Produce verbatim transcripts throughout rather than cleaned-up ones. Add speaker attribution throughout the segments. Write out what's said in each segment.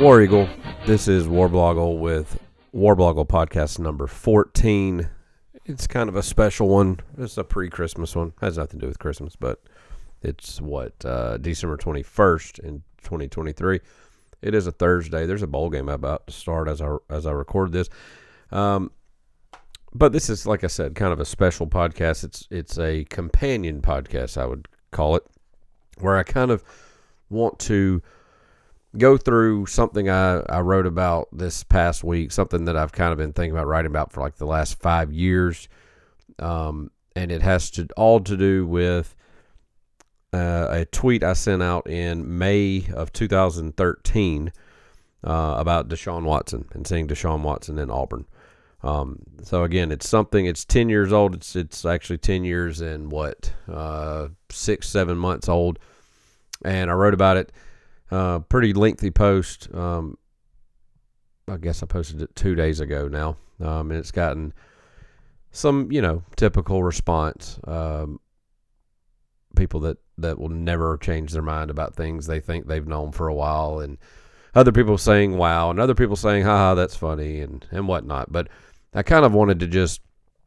Speaker 1: War Eagle. This is Warblogle with Warblogle podcast number fourteen. It's kind of a special one. It's a pre-Christmas one. Has nothing to do with Christmas, but it's what uh, December twenty-first in twenty twenty-three. It is a Thursday. There's a bowl game about to start as I as I record this. Um, but this is, like I said, kind of a special podcast. It's it's a companion podcast, I would call it, where I kind of want to go through something I, I wrote about this past week, something that I've kind of been thinking about writing about for like the last five years. Um, and it has to all to do with uh, a tweet I sent out in May of two thousand thirteen uh, about Deshaun Watson and seeing Deshaun Watson in Auburn. Um, so again, it's something, it's ten years old. It's, it's actually ten years and what, uh, six, seven months old. And I wrote about it. Uh, pretty lengthy post. Um, I guess I posted it two days ago now. Um, and it's gotten some, you know, typical response. Um, people that, that will never change their mind about things they think they've known for a while. And other people saying, wow. And other people saying, haha, that's funny and, and whatnot. But I kind of wanted to just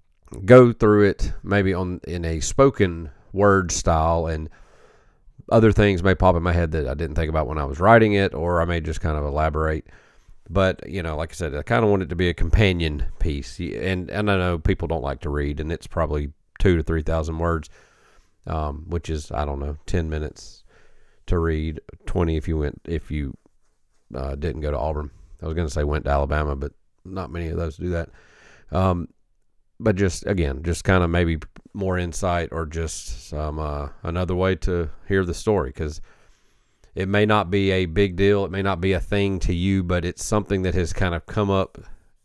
Speaker 1: go through it maybe on in a spoken word style, and other things may pop in my head that I didn't think about when I was writing it, or I may just kind of elaborate. But, you know, like I said, I kind of want it to be a companion piece. And, and I know people don't like to read, and it's probably two to three thousand words, um, which is, I don't know, ten minutes to read, twenty if you went, if you uh, didn't go to Auburn. I was going to say went to Alabama, but not many of those do that. Um, but just, again, just kind of maybe more insight, or just some uh, another way to hear the story, because it may not be a big deal. It may not be a thing to you, but it's something that has kind of come up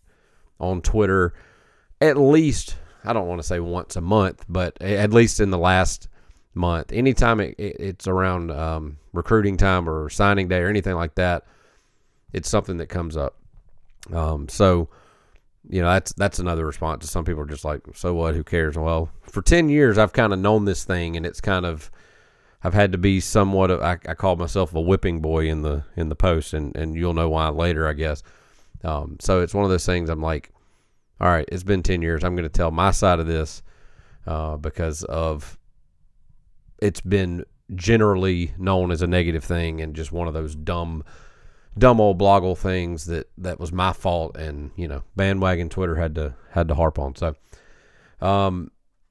Speaker 1: on Twitter at least, I don't want to say once a month, but at least in the last month. Anytime it, it, it's around um, recruiting time or signing day or anything like that, it's something that comes up. Um, so, you know, that's that's another response. Some people are just like, so what, who cares? Well, for ten years, I've kind of known this thing, and it's kind of, I've had to be somewhat of, I, I call myself a whipping boy in the in the post, and, and you'll know why later, I guess. Um, so it's one of those things I'm like, all right, it's been ten years. I'm going to tell my side of this uh, because of, it's been generally known as a negative thing, and just one of those dumb dumb old bloggle things that, that was my fault, and, you know, bandwagon Twitter had to had to harp on. So, um,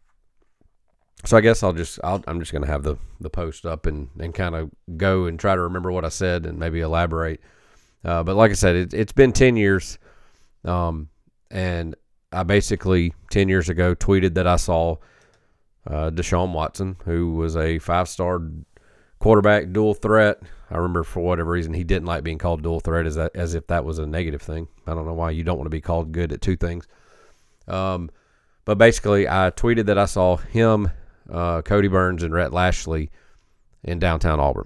Speaker 1: so I guess I'll just I'll, I'm just gonna have the, the post up and, and kind of go and try to remember what I said and maybe elaborate. Uh, but like I said, it, it's been ten years, um, and I basically ten years ago tweeted that I saw uh, Deshaun Watson, who was a five-star quarterback, dual threat. I remember for whatever reason he didn't like being called dual threat, as that, as if that was a negative thing. I don't know why you don't want to be called good at two things. Um, but basically, I tweeted that I saw him, uh, Cody Burns, and Rhett Lashley in downtown Auburn,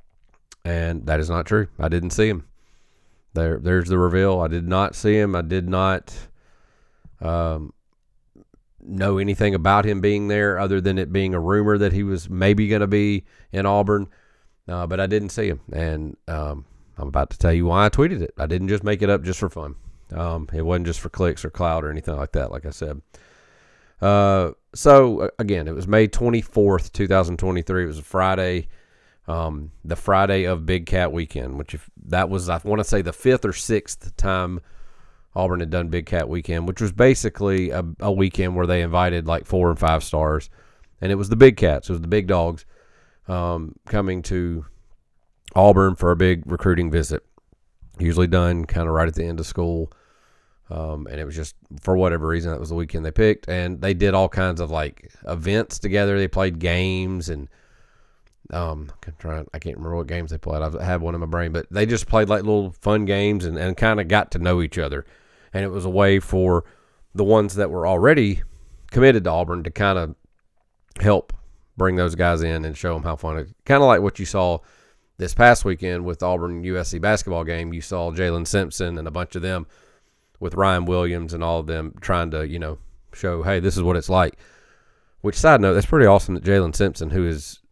Speaker 1: and that is not true. I didn't see him. There, there's the reveal. I did not see him. I did not um, know anything about him being there, other than it being a rumor that he was maybe going to be in Auburn. Uh, but I didn't see him, and um, I'm about to tell you why I tweeted it. I didn't just make it up just for fun. Um, it wasn't just for clicks or clout or anything like that, like I said. Uh, so, again, it was May twenty-fourth, twenty twenty-three. It was a Friday, um, the Friday of Big Cat Weekend, which if that was, I want to say, the fifth or sixth time Auburn had done Big Cat Weekend, which was basically a, a weekend where they invited like four and five stars, and it was the Big Cats. It was the big dogs. Um, coming to Auburn for a big recruiting visit, usually done kind of right at the end of school. Um, and it was just, for whatever reason, that was the weekend they picked. And they did all kinds of like events together. They played games, and um, I'm trying, I can't remember what games they played. I have one in my brain, but they just played like little fun games, and, and kind of got to know each other. And it was a way for the ones that were already committed to Auburn to kind of help bring those guys in and show them how fun it, kind of like what you saw this past weekend with Auburn U S C basketball game. You saw Jalen Simpson and a bunch of them with Ryan Williams and all of them trying to, you know, show, hey, this is what it's like. Which, side note, that's pretty awesome that Jalen Simpson, who is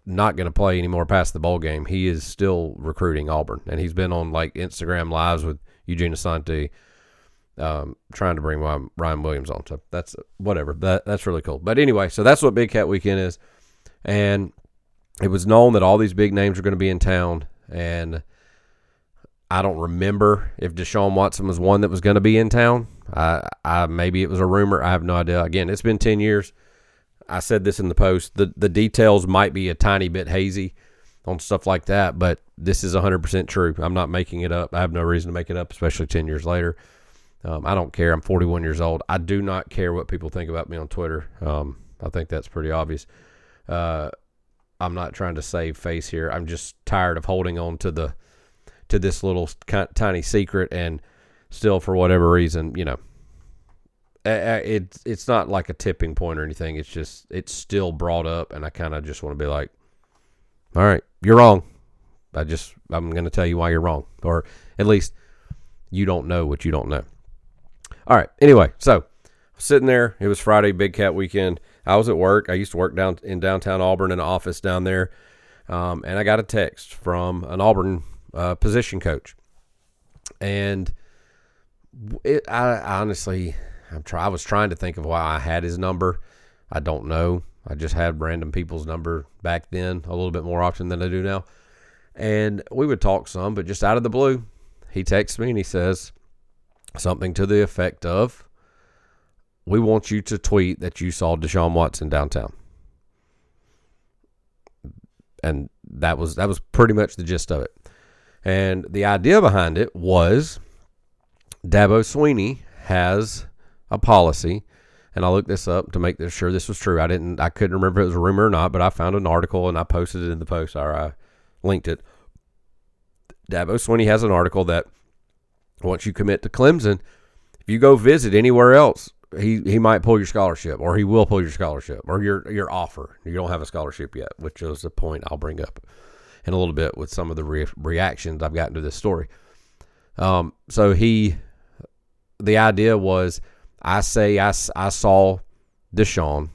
Speaker 1: not going to play anymore past the bowl game, he is still recruiting Auburn. And he's been on like Instagram lives with Eugene Asante, um, trying to bring Ryan Williams on. So that's whatever. That That's really cool. But anyway, so that's what Big Cat Weekend is. And it was known that all these big names are going to be in town. And I don't remember if Deshaun Watson was one that was going to be in town. I, I maybe it was a rumor. I have no idea. Again, it's been ten years. I said this in the post. The the details might be a tiny bit hazy on stuff like that, but this is one hundred percent true. I'm not making it up. I have no reason to make it up, especially ten years later. Um, I don't care. I'm forty-one years old. I do not care what people think about me on Twitter. Um, I think that's pretty obvious. Uh, I'm not trying to save face here. I'm just tired of holding on to the to this little tiny secret, and still, for whatever reason, you know, it's it's not like a tipping point or anything. It's just it's still brought up, and I kind of just want to be like, all right, you're wrong. I just I'm going to tell you why you're wrong, or at least you don't know what you don't know. All right. Anyway, so sitting there, it was Friday, Big Cat Weekend. I was at work. I used to work down in downtown Auburn in an office down there, um, and I got a text from an Auburn uh, position coach, and it I, I honestly. I'm try, I was trying to think of why I had his number. I don't know. I just had random people's number back then a little bit more often than I do now. And we would talk some, but just out of the blue, he texts me and he says something to the effect of, we want you to tweet that you saw Deshaun Watson downtown. And that was that was pretty much the gist of it. And the idea behind it was Dabo Swinney has a policy, and I looked this up to make this sure this was true. I didn't, I couldn't remember if it was a rumor or not, but I found an article and I posted it in the post, or I linked it. Dabo Swinney has an article that once you commit to Clemson, if you go visit anywhere else, he he might pull your scholarship, or he will pull your scholarship, or your your offer. You don't have a scholarship yet, which is a point I'll bring up in a little bit with some of the re- reactions I've gotten to this story. Um, so he, the idea was, I say I, I saw Deshaun,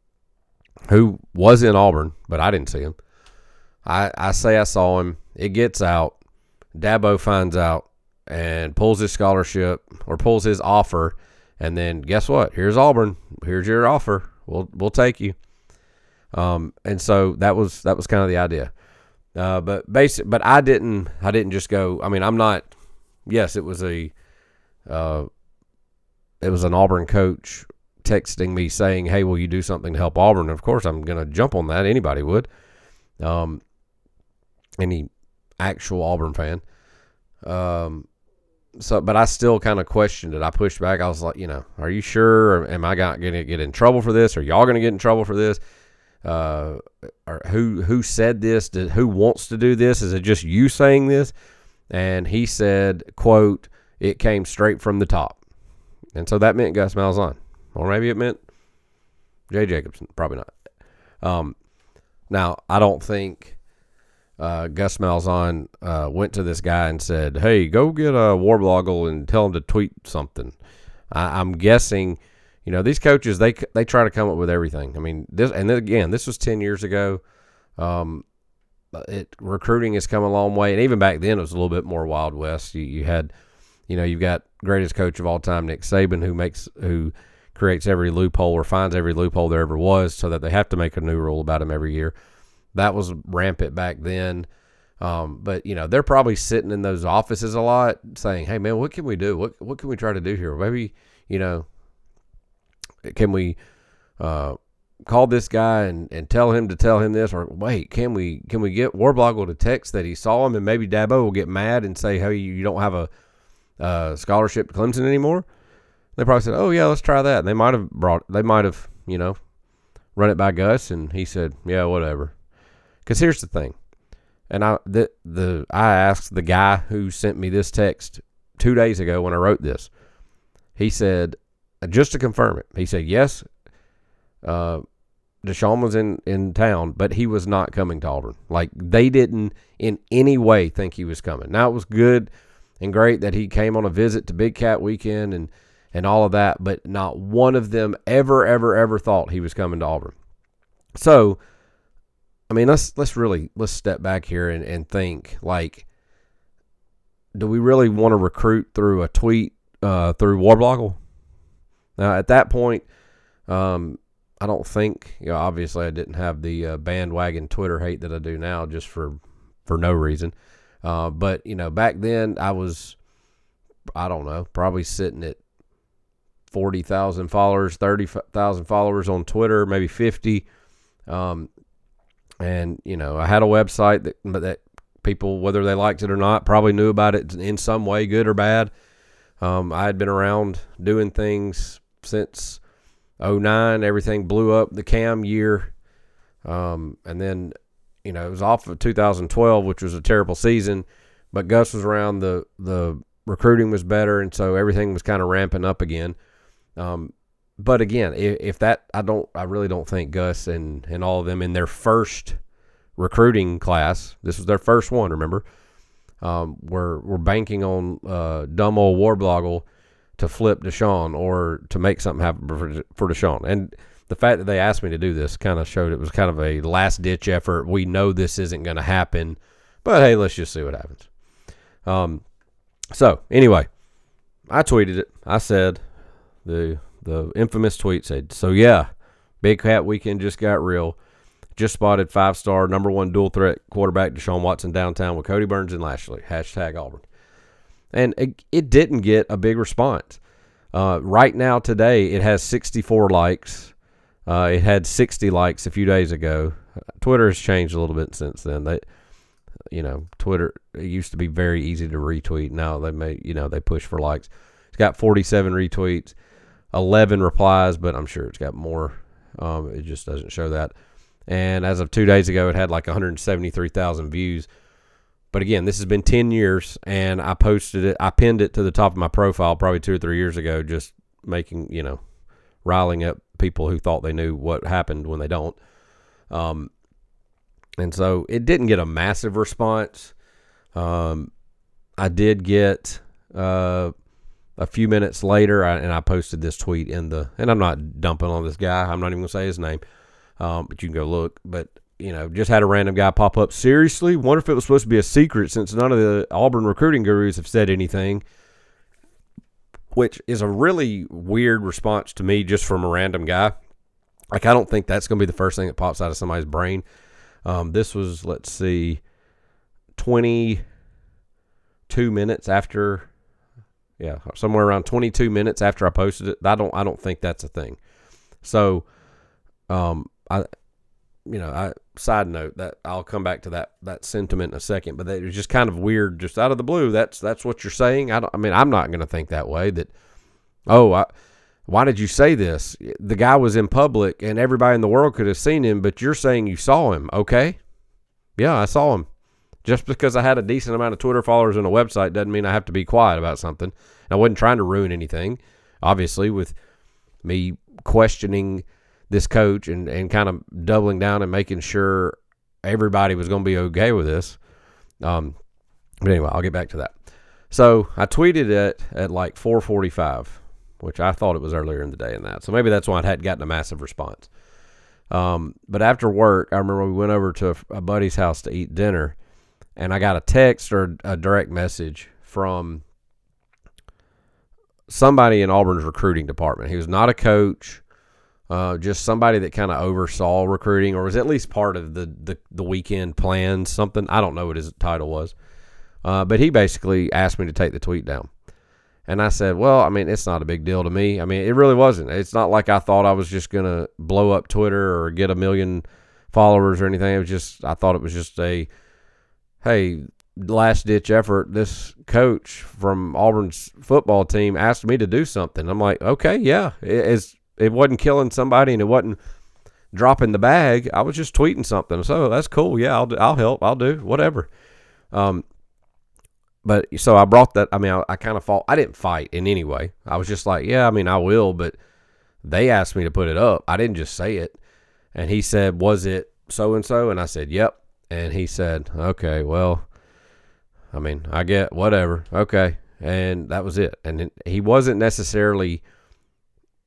Speaker 1: who was in Auburn, but I didn't see him. I, I say I saw him. It gets out. Dabo finds out and pulls his scholarship or pulls his offer. And then guess what? Here's Auburn. Here's your offer. We'll we'll take you. Um, and so that was that was kind of the idea. Uh, but basic. But I didn't. I didn't just go. I mean, I'm not. Yes, it was a. Uh, It was an Auburn coach texting me saying, hey, will you do something to help Auburn? And of course, I'm going to jump on that. Anybody would. Um, any actual Auburn fan. Um, so, but I still kind of questioned it. I pushed back. I was like, you know, are you sure? Or am I going to get in trouble for this? Are y'all going to get in trouble for this? Uh, or who, who said this? Did, who wants to do this? Is it just you saying this? And he said, quote, it came straight from the top. And so that meant Gus Malzahn. Or maybe it meant Jay Jacobson. Probably not. Um, now, I don't think uh, Gus Malzahn uh, went to this guy and said, hey, go get a Warblogle and tell him to tweet something. I, I'm guessing, you know, these coaches, they they try to come up with everything. I mean, this, and then again, this was ten years ago. Um, it recruiting has come a long way. And even back then, it was a little bit more Wild West. You, you had... You know, you've got greatest coach of all time, Nick Saban, who makes who creates every loophole or finds every loophole there ever was, so that they have to make a new rule about him every year. That was rampant back then. Um, but you know, they're probably sitting in those offices a lot, saying, "Hey, man, what can we do? What what can we try to do here? Maybe you know, can we uh, call this guy and, and tell him to tell him this? Or wait, can we can we get Warblogle to text that he saw him, and maybe Dabo will get mad and say, hey, you don't have a Uh, scholarship to Clemson anymore?" They probably said, "Oh yeah, let's try that." And they might have brought, they might have, you know, run it by Gus, and he said, "Yeah, whatever." Because here's the thing, and I the the I asked the guy who sent me this text two days ago when I wrote this. He said, just to confirm it, he said yes, uh, Deshaun was in in town, but he was not coming to Auburn. Like, they didn't in any way think he was coming. Now, it was good and great that he came on a visit to Big Cat Weekend and, and all of that, but not one of them ever, ever, ever thought he was coming to Auburn. So I mean, let's let's really let's step back here and, and think, like, do we really want to recruit through a tweet uh, through Warblogle? Now, at that point, um, I don't think, you know, obviously I didn't have the uh, bandwagon Twitter hate that I do now just for, for no reason. Uh, but, you know, back then I was, I don't know, probably sitting at forty thousand followers, thirty thousand followers on Twitter, maybe fifty. Um, and, you know, I had a website that, that people, whether they liked it or not, probably knew about it in some way, good or bad. Um, I had been around doing things since oh nine. Everything blew up the Cam year. Um, and then, you know, it was off of two thousand twelve, which was a terrible season. But Gus was around, the, the recruiting was better, and so everything was kind of ramping up again. Um, but again, if, if that, I don't, I really don't think Gus and, and all of them in their first recruiting class, this was their first one, remember, um, we're, we're banking on uh, dumb old Warblogle to flip Deshaun or to make something happen for, for Deshaun. And the fact that they asked me to do this kind of showed it was kind of a last-ditch effort. We know this isn't going to happen, but hey, let's just see what happens. Um, so, anyway, I tweeted it. I said, the the infamous tweet said, so yeah, Big Cat Weekend just got real. Just spotted five-star, number one dual-threat quarterback Deshaun Watson downtown with Cody Burns and Lashley. Hashtag Auburn. And it, it didn't get a big response. Uh, right now, today, it has sixty-four likes. Uh, it had sixty likes a few days ago. Twitter has changed a little bit since then. They, you know, Twitter, it used to be very easy to retweet. Now they may, you know, they push for likes. It's got forty-seven retweets, eleven replies, but I'm sure it's got more. Um, it just doesn't show that. And as of two days ago, it had like one hundred seventy-three thousand views. But again, this has been ten years, and I posted it. I pinned it to the top of my profile probably two or three years ago, just making, you know, riling up people who thought they knew what happened when they don't. Um, and so it didn't get a massive response. Um, I did get uh, a few minutes later, I, and I posted this tweet in the, and I'm not dumping on this guy. I'm not even going to say his name. Um, but you can go look. But, you know, just had a random guy pop up. Seriously? Wonder if it was supposed to be a secret since none of the Auburn recruiting gurus have said anything. Which is a really weird response to me just from a random guy. Like, I don't think that's going to be the first thing that pops out of somebody's brain. Um, this was, let's see, twenty-two minutes after, yeah, somewhere around twenty-two minutes after I posted it. I don't, I don't think that's a thing. So, um, I, you know, I side note that I'll come back to that that sentiment in a second, but it was just kind of weird, just out of the blue. That's that's what you're saying. I don't. I mean, I'm not going to think that way. That, oh, I, why did you say this? The guy was in public, and everybody in the world could have seen him, but you're saying you saw him. Okay, yeah, I saw him. Just because I had a decent amount of Twitter followers and a website doesn't mean I have to be quiet about something. And I wasn't trying to ruin anything, obviously, with me questioning this coach and, and kind of doubling down and making sure everybody was going to be okay with this. Um, but anyway, I'll get back to that. So I tweeted it at like four forty-five, which I thought it was earlier in the day in that. So maybe that's why it hadn't gotten a massive response. Um, but after work, I remember we went over to a, a buddy's house to eat dinner, and I got a text or a direct message from somebody in Auburn's recruiting department. He was not a coach. Uh, just somebody that kind of oversaw recruiting or was at least part of the, the, the weekend plans, something. I don't know what his title was. Uh, but he basically asked me to take the tweet down. And I said, well, I mean, it's not a big deal to me. I mean, it really wasn't. It's not like I thought I was just going to blow up Twitter or get a million followers or anything. It was just, I thought it was just a, hey, last-ditch effort. This coach from Auburn's football team asked me to do something. I'm like, okay, yeah, it's, it wasn't killing somebody and it wasn't dropping the bag. I was just tweeting something. So that's cool. Yeah, I'll do, I'll help. I'll do whatever. Um, but so I brought that. I mean, I, I kind of fought. I didn't fight in any way. I was just like, yeah, I mean, I will. But they asked me to put it up. I didn't just say it. And he said, was it so-and-so? And I said, yep. And he said, okay, well, I mean, I get whatever. Okay. And that was it. And he wasn't necessarily...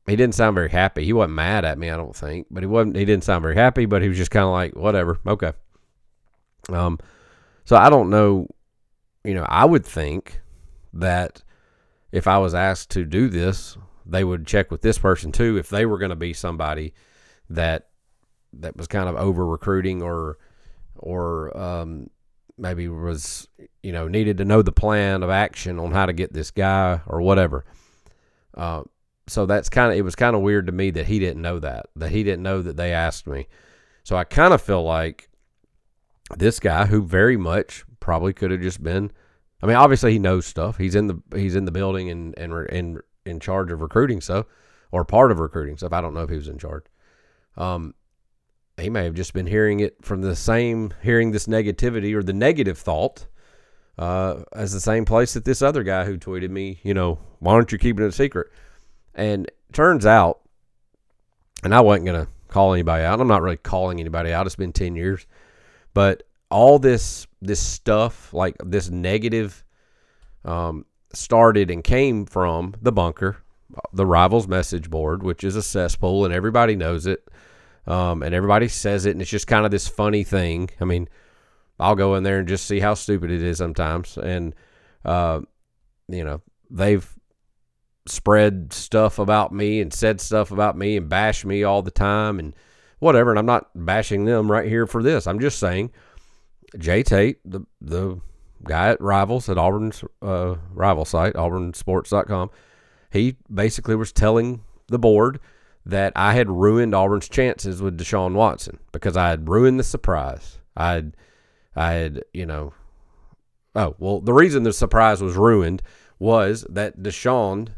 Speaker 1: he didn't sound very happy. He wasn't mad at me, I don't think, but he wasn't. He didn't sound very happy, but he was just kind of like, whatever, okay. Um, so I don't know. You know, I would think that if I was asked to do this, they would check with this person too if they were going to be somebody that that was kind of over recruiting or or um, maybe was, you know, needed to know the plan of action on how to get this guy or whatever. Uh, so that's kind of, it was kind of weird to me that he didn't know that, that he didn't know that they asked me. So I kind of feel like this guy, who very much probably could have just been, I mean, obviously he knows stuff. He's in the he's in the building and and in in charge of recruiting stuff, or part of recruiting stuff. I don't know if he was in charge. Um, he may have just been hearing it from the same, hearing this negativity or the negative thought uh, as the same place that this other guy who tweeted me, you know, why aren't you keeping it a secret? And turns out, and I wasn't going to call anybody out. I'm not really calling anybody out. It's been ten years. But all this this stuff, like this negative, um, started and came from the bunker, the Rivals message board, which is a cesspool, and everybody knows it. Um, and everybody says it, and it's just kind of this funny thing. I mean, I'll go in there and just see how stupid it is sometimes. And, uh, you know, they've spread stuff about me and said stuff about me and bashed me all the time and whatever. And I'm not bashing them right here for this. I'm just saying Jay Tate, the the guy at Rivals, at Auburn's uh, rival site, auburn sports dot com, he basically was telling the board that I had ruined Auburn's chances with Deshaun Watson because I had ruined the surprise. I had, I had, you know, oh, well, the reason the surprise was ruined was that Deshaun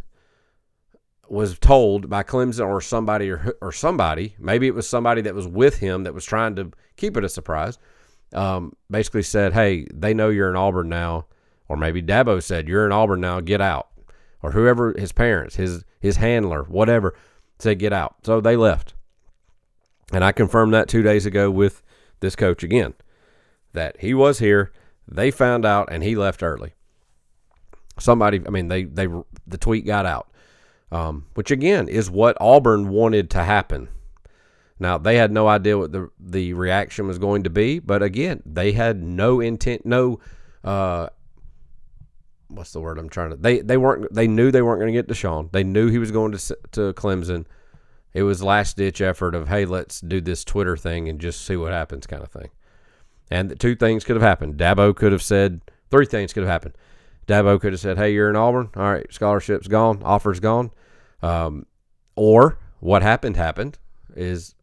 Speaker 1: was told by Clemson or somebody or, or somebody, maybe it was somebody that was with him that was trying to keep it a surprise, um, basically said, hey, they know you're in Auburn now. Or maybe Dabo said, you're in Auburn now, get out. Or whoever, his parents, his his handler, whatever, said get out. So they left. And I confirmed that two days ago with this coach again, that he was here, they found out, and he left early. Somebody, I mean, they they the tweet got out, um, which again is what Auburn wanted to happen. Now, they had no idea what the the reaction was going to be, but again, they had no intent, no, uh, what's the word I'm trying to, they they weren't, they knew they weren't going to get Deshaun. They knew he was going to to Clemson. It was last ditch effort of, hey, let's do this Twitter thing and just see what happens kind of thing. And the two things could have happened. Dabo could have said, three things could have happened. Dabo could have said, hey, you're in Auburn. All right, scholarship's gone, offer's gone. Um, or what happened happened is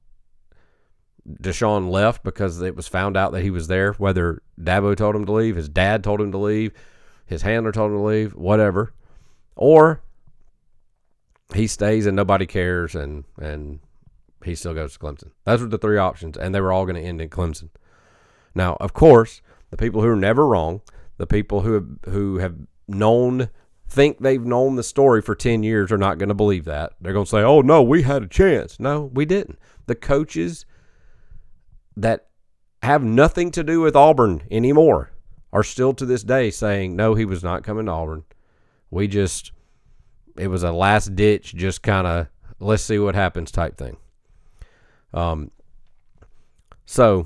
Speaker 1: Deshaun left because it was found out that he was there, whether Dabo told him to leave, his dad told him to leave, his handler told him to leave, whatever. Or he stays and nobody cares and, and he still goes to Clemson. Those were the three options, and they were all going to end in Clemson. Now, of course, the people who are never wrong, the people who have, who have known, think they've known the story for ten years are not going to believe that. They're going to say, oh, no, we had a chance. No, we didn't. The coaches that have nothing to do with Auburn anymore are still to this day saying, no, he was not coming to Auburn. We just, it was a last ditch, just kind of, let's see what happens type thing. Um. So,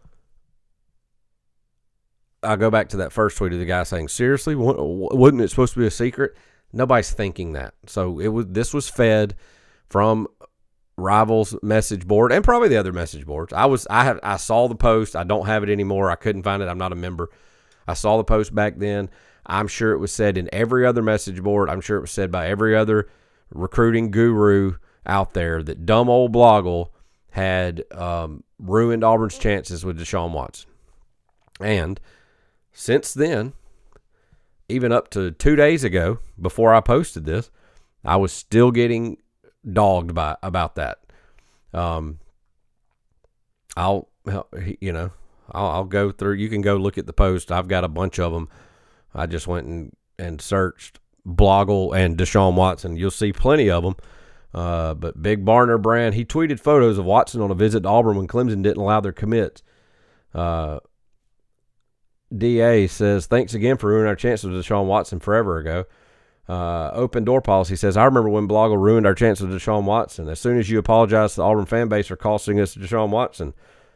Speaker 1: I'll go back to that first tweet of the guy saying, seriously, wasn't it supposed to be a secret? Nobody's thinking that. So, it was. This was fed from Rivals message board and probably the other message boards. I was, I have, I saw the post. I don't have it anymore. I couldn't find it. I'm not a member. I saw the post back then. I'm sure it was said in every other message board. I'm sure it was said by every other recruiting guru out there that dumb old Bloggle had um, ruined Auburn's chances with Deshaun Watson. And since then, even up to two days ago, before I posted this, I was still getting dogged by about that. Um, I'll, you know, I'll, I'll go through. You can go look at the post. I've got a bunch of them. I just went and, and searched Bloggle and Deshaun Watson. You'll see plenty of them. Uh, but Big Barner Brand, he tweeted photos of Watson on a visit to Auburn when Clemson didn't allow their commits. Uh, D A says, thanks again for ruining our chances with Deshaun Watson forever ago. Uh, open door policy says, I remember when Bloggle ruined our chance with Deshaun Watson. As soon as you apologize to the Auburn fan base for costing us Deshaun Watson.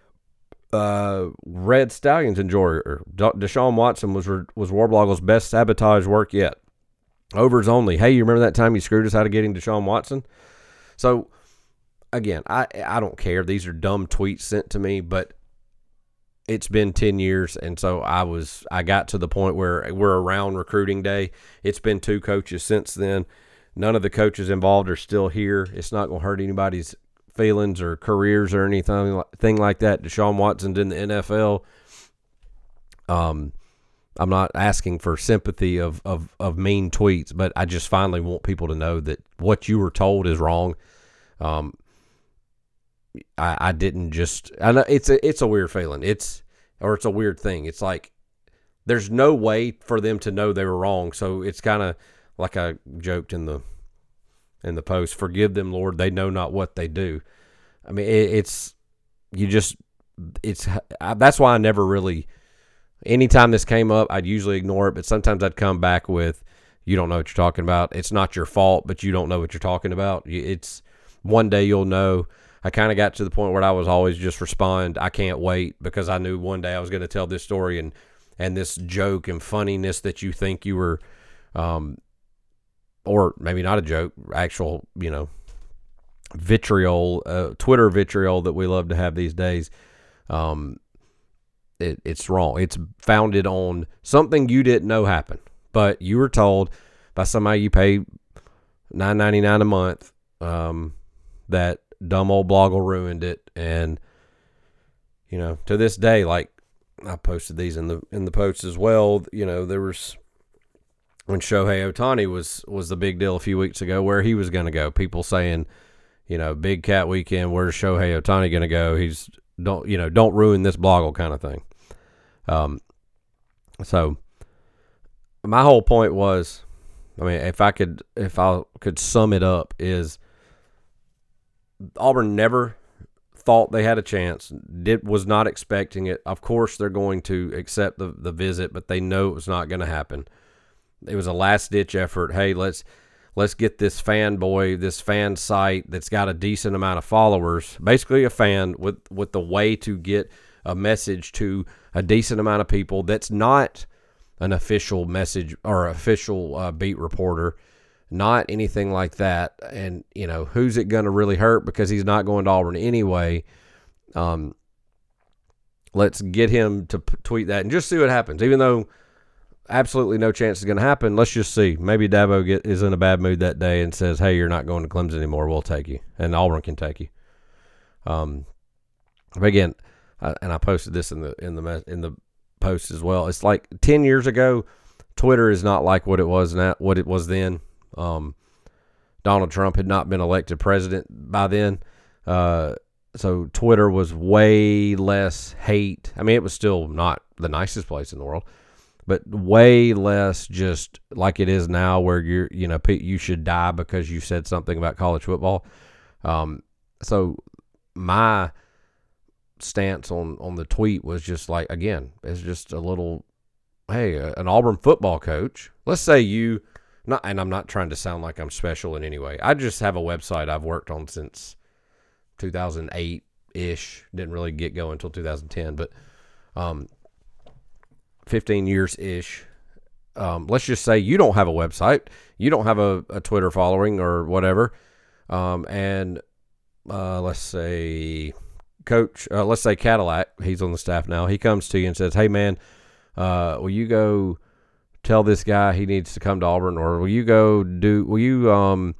Speaker 1: Uh, Red Stallions enjoyer. Deshaun Watson was was Warbloggle's best sabotage work yet. Overs only. Hey, you remember that time you screwed us out of getting Deshaun Watson? So, again, I, I don't care. These are dumb tweets sent to me, but it's been ten years, and so I was I got to the point where we're around recruiting day. It's been two coaches since then. None of the coaches involved are still here. It's not going to hurt anybody's feelings or careers or anything thing like that. Deshaun Watson's in the N F L. Um, I'm not asking for sympathy of, of, of mean tweets, but I just finally want people to know that what you were told is wrong. Um, I, I didn't just. I know it's a it's a weird feeling. It's or it's a weird thing. It's like there's no way for them to know they were wrong. So it's kind of like I joked in the in the post. Forgive them, Lord. They know not what they do. I mean, it, it's you just it's I, that's why I never really. Anytime this came up, I'd usually ignore it. But sometimes I'd come back with, "You don't know what you're talking about. It's not your fault, but you don't know what you're talking about. It's one day you'll know." I kind of got to the point where I was always just respond, I can't wait, because I knew one day I was going to tell this story and, and this joke and funniness that you think you were, um, or maybe not a joke, actual, you know, vitriol, uh, Twitter vitriol that we love to have these days. Um, it, it's wrong. It's founded on something you didn't know happened, but you were told by somebody you pay nine ninety-nine a month, um, that dumb old Bloggle ruined it. And you know, to this day, like I posted these in the in the posts as well, you know, there was when Shohei Ohtani was was the big deal a few weeks ago, where he was going to go. People saying, you know, Big Cat Weekend, where's Shohei Ohtani going to go? He's don't you know don't ruin this Bloggle kind of thing. Um, so my whole point was, I mean, if I could if I could sum it up, is Auburn never thought they had a chance, did was not expecting it. Of course, they're going to accept the, the visit, but they know it was not going to happen. It was a last-ditch effort. Hey, let's let's get this fanboy, this fan site that's got a decent amount of followers, basically a fan with, with the way to get a message to a decent amount of people that's not an official message or official uh, beat reporter, not anything like that. And, you know, who's it going to really hurt because he's not going to Auburn anyway? Um, let's get him to p- tweet that and just see what happens. Even though absolutely no chance is going to happen, let's just see. Maybe Dabo get, is in a bad mood that day and says, hey, you're not going to Clemson anymore. We'll take you. And Auburn can take you. Um, but again, I, and I posted this in the in the in the post as well. It's like ten years ago, Twitter is not like what it was now, what it was then. Um, Donald Trump had not been elected president by then. Uh, so Twitter was way less hate. I mean, it was still not the nicest place in the world, but way less just like it is now, where you're, you know, you should die because you said something about college football. Um, so my stance on, on the tweet was just like, again, it's just a little, hey, an Auburn football coach, let's say you, Not, and I'm not trying to sound like I'm special in any way. I just have a website I've worked on since two thousand eight-ish. Didn't really get going until two thousand ten, but um, fifteen years-ish. Um, let's just say you don't have a website. You don't have a, a Twitter following or whatever. Um, and uh, let's say Coach, uh, let's say Cadillac, he's on the staff now. He comes to you and says, hey, man, uh, will you go tell this guy he needs to come to Auburn, or will you go do, will you, um,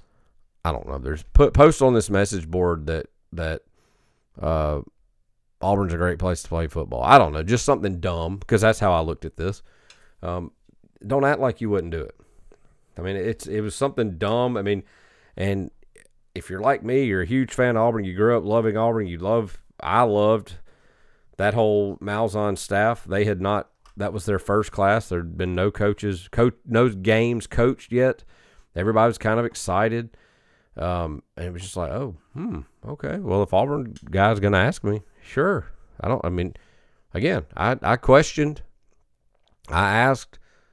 Speaker 1: I don't know, there's put post on this message board that, that, uh, Auburn's a great place to play football. I don't know, just something dumb, because that's how I looked at this. Um, don't act like you wouldn't do it. I mean, it's, it was something dumb. I mean, and if you're like me, you're a huge fan of Auburn, you grew up loving Auburn, you love, I loved that whole Malzahn staff. They had not, that was their first class. There had been no coaches, coach, no games coached yet. Everybody was kind of excited. Um, and it was just like, oh, hmm, okay. Well, if Auburn guy's going to ask me, sure. I don't, I mean, again, I, I questioned. I asked.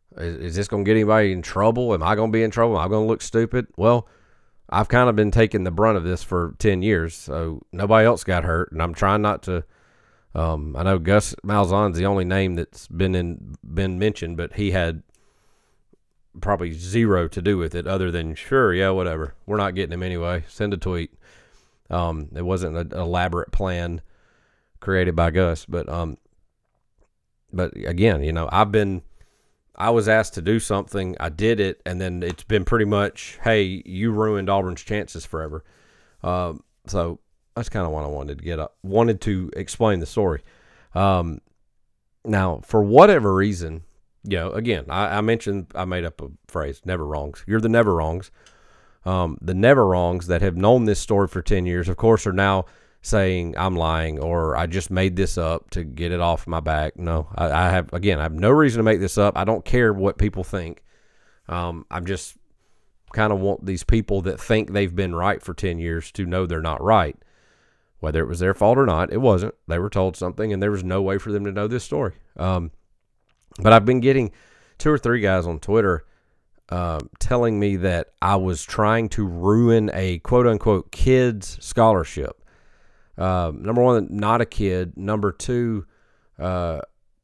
Speaker 1: Is, is this going to get anybody in trouble? Am I going to be in trouble? Am I going to look stupid? Well, I've kind of been taking the brunt of this for ten years, so nobody else got hurt, and I'm trying not to. Um, I know Gus Malzahn's the only name that's been in been mentioned, but he had probably zero to do with it, other than sure, yeah, whatever. We're not getting him anyway. Send a tweet. Um, it wasn't an elaborate plan created by Gus, but um, but again, you know, I've been. I was asked to do something, I did it, and then it's been pretty much, hey, you ruined Auburn's chances forever. Um, so that's kind of what I wanted to get up, wanted to explain the story. Um, now, for whatever reason, you know, again, I, I mentioned, I made up a phrase, never wrongs. You're the never wrongs. Um, the never wrongs that have known this story for ten years, of course, are now saying I'm lying or I just made this up to get it off my back. No, I, I have, again, I have no reason to make this up. I don't care what people think. Um, I'm just kind of want these people that think they've been right for ten years to know they're not right. Whether it was their fault or not, it wasn't. They were told something and there was no way for them to know this story. Um, but I've been getting two or three guys on Twitter uh, telling me that I was trying to ruin a quote unquote kids scholarship. Uh, number one, not a kid. Number two, uh,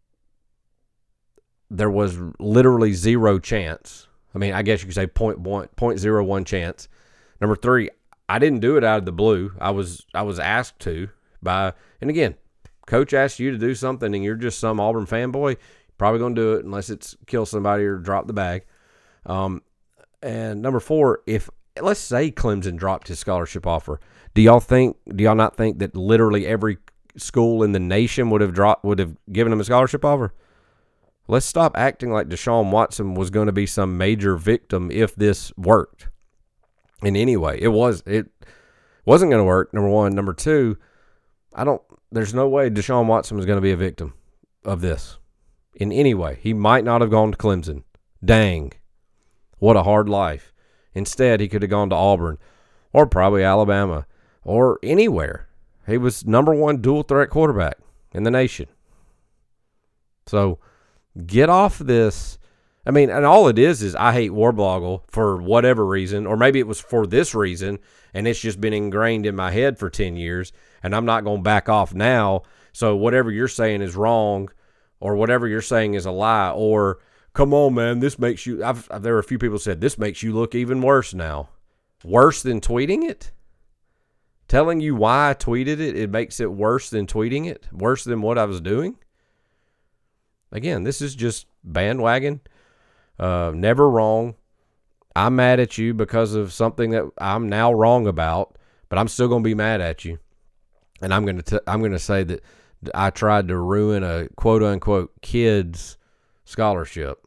Speaker 1: there was literally zero chance. I mean, I guess you could say point one, point zero one chance. Number three, I didn't do it out of the blue. I was I was asked to by, and again, coach asked you to do something, and you're just some Auburn fanboy. You're probably gonna do it unless it's kill somebody or drop the bag. Um, and number four, if let's say Clemson dropped his scholarship offer. Do y'all think? Do y'all not think that literally every school in the nation would have dropped, would have given him a scholarship offer? Let's stop acting like Deshaun Watson was going to be some major victim if this worked. In any way, it was. It wasn't going to work. Number one. Number two. I don't. There's no way Deshaun Watson was going to be a victim of this in any way. He might not have gone to Clemson. Dang, what a hard life. Instead, he could have gone to Auburn or probably Alabama. Or anywhere. He was number one dual threat quarterback in the nation. So get off this. I mean, and all it is is I hate Warblogle for whatever reason, or maybe it was for this reason, and it's just been ingrained in my head for ten years, and I'm not going to back off now. So whatever you're saying is wrong, or whatever you're saying is a lie, or come on, man, this makes you, I've, there were a few people who said, this makes you look even worse now. Worse than tweeting it? Telling you why I tweeted it, it makes it worse than tweeting it, worse than what I was doing. Again, this is just bandwagon, uh, never wrong. I'm mad at you because of something that I'm now wrong about, but I'm still going to be mad at you. And I'm going to I'm going to say that I tried to ruin a quote unquote kid's scholarship.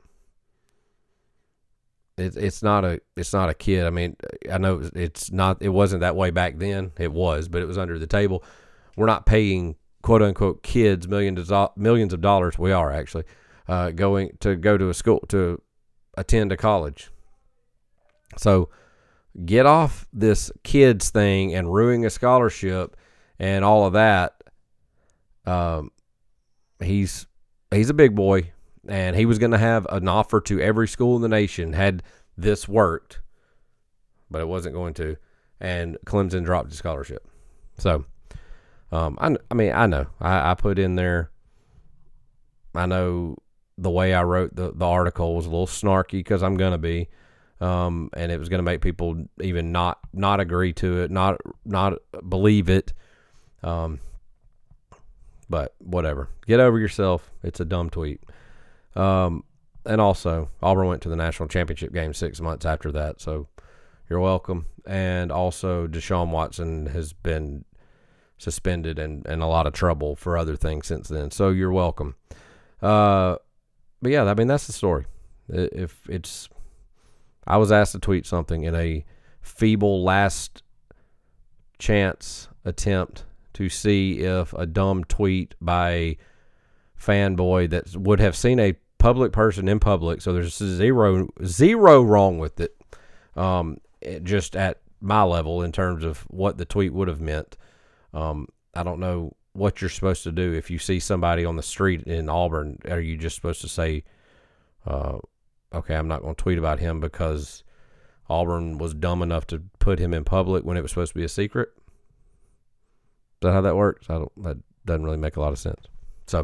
Speaker 1: It's it's not a it's not a kid. I mean, I know it's not. It wasn't that way back then. It was, but it was under the table. We're not paying quote unquote kids millions of millions of dollars. We are actually uh, going to go to a school to attend a college. So get off this kids thing and ruining a scholarship and all of that. Um, he's he's a big boy. And he was going to have an offer to every school in the nation had this worked, but it wasn't going to. And Clemson dropped his scholarship. So, um, I, I mean, I know. I, I put in there, I know the way I wrote the, the article was a little snarky because I'm going to be. Um, and it was going to make people even not not agree to it, not not believe it. Um, but whatever. Get over yourself. It's a dumb tweet. Um, and also, Auburn went to the national championship game six months after that, so you're welcome. And also, Deshaun Watson has been suspended and in a lot of trouble for other things since then, so you're welcome. Uh, but yeah, I mean, that's the story. If it's, I was asked to tweet something in a feeble last chance attempt to see if a dumb tweet by a fanboy that would have seen a public person in public, so there's zero zero wrong with it, um, it just at my level in terms of what the tweet would have meant. Um, I don't know what you're supposed to do if you see somebody on the street in Auburn. Are you just supposed to say, uh, okay, I'm not going to tweet about him because Auburn was dumb enough to put him in public when it was supposed to be a secret. Is that how that works? I don't. That doesn't really make a lot of sense. So,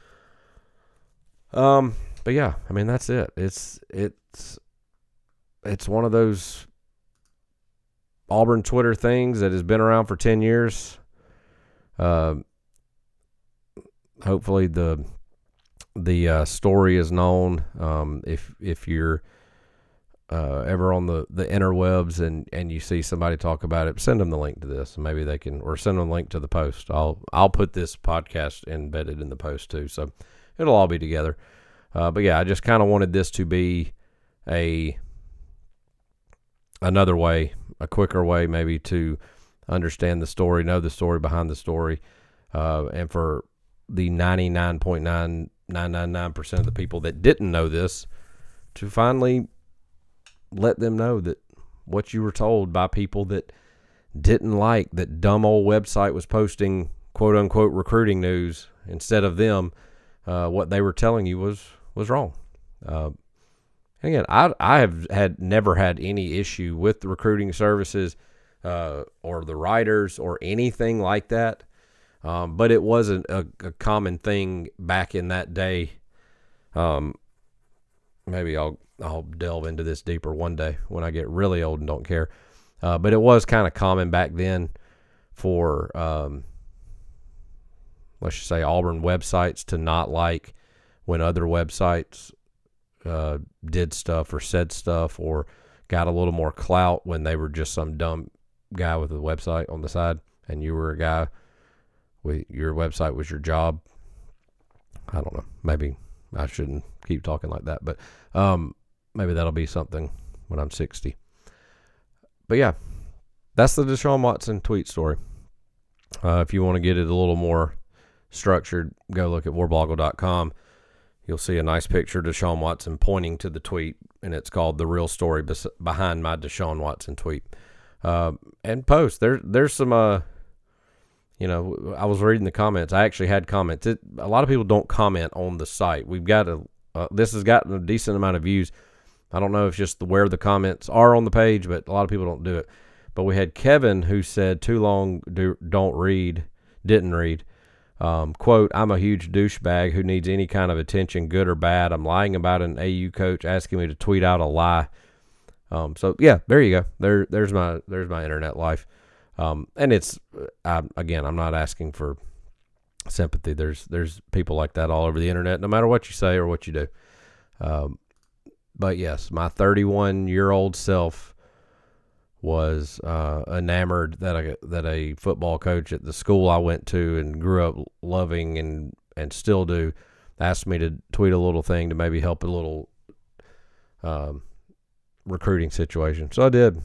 Speaker 1: um, but yeah, I mean that's it. It's it's it's one of those Auburn Twitter things that has been around for ten years. Uh, hopefully the the uh, story is known. Um, if if you're uh, ever on the, the interwebs and, and you see somebody talk about it, send them the link to this, and maybe they can, or send them a link to the post. I'll I'll put this podcast embedded in the post too, so it'll all be together. Uh, but yeah, I just kind of wanted this to be a another way, a quicker way maybe to understand the story, know the story behind the story, uh, and for the ninety-nine point nine nine nine nine percent of the people that didn't know this to finally let them know that what you were told by people that didn't like that dumb old website was posting quote unquote recruiting news instead of them, uh, what they were telling you was, was wrong. Uh, again, I, I have had never had any issue with the recruiting services, uh, or the writers or anything like that. Um, but it wasn't a, a common thing back in that day. Um, maybe I'll, I'll delve into this deeper one day when I get really old and don't care. Uh, but it was kind of common back then for, um, let's just say Auburn websites to not like when other websites, uh, did stuff or said stuff or got a little more clout when they were just some dumb guy with a website on the side and you were a guy with your website was your job. I don't know. Maybe I shouldn't keep talking like that, but, um, maybe that'll be something when I'm sixty. But yeah, that's the Deshaun Watson tweet story. Uh, if you want to get it a little more structured, go look at warbloggle dot com. You'll see a nice picture of Deshaun Watson pointing to the tweet, and it's called The Real Story Bes- Behind My Deshaun Watson Tweet. Uh, and post. There, there's some, uh, you know, I was reading the comments. I actually had comments. It, a lot of people don't comment on the site. We've got a, uh, this has gotten a decent amount of views. I don't know if it's just the, where the comments are on the page, but a lot of people don't do it. But we had Kevin who said, too long, do, don't read, didn't read. Um, quote, I'm a huge douchebag who needs any kind of attention, good or bad. I'm lying about an A U coach asking me to tweet out a lie. Um, so, yeah, there you go. There, There's my there's my internet life. Um, and it's, I, again, I'm not asking for sympathy. There's there's people like that all over the internet, no matter what you say or what you do. Um, but yes, my thirty-one-year-old self was uh, enamored that a, that a football coach at the school I went to and grew up loving and, and still do asked me to tweet a little thing to maybe help a little um, recruiting situation. So I did.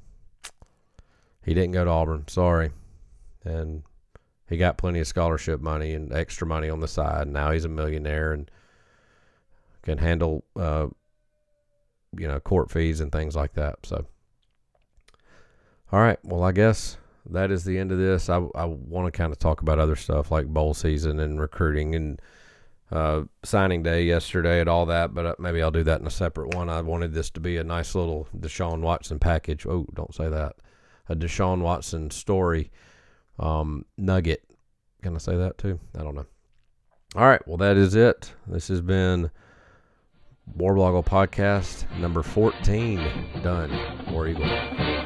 Speaker 1: He didn't go to Auburn, sorry. And he got plenty of scholarship money and extra money on the side. Now he's a millionaire and can handle, uh, you know, court fees and things like that. So, all right. Well, I guess that is the end of this. I, I want to kind of talk about other stuff like bowl season and recruiting and uh, signing day yesterday and all that, but maybe I'll do that in a separate one. I wanted this to be a nice little Deshaun Watson package. Oh, don't say that. A Deshaun Watson story um, nugget. Can I say that too? I don't know. All right. Well, that is it. This has been Warbloggle Podcast number fourteen. Done. War Eagle.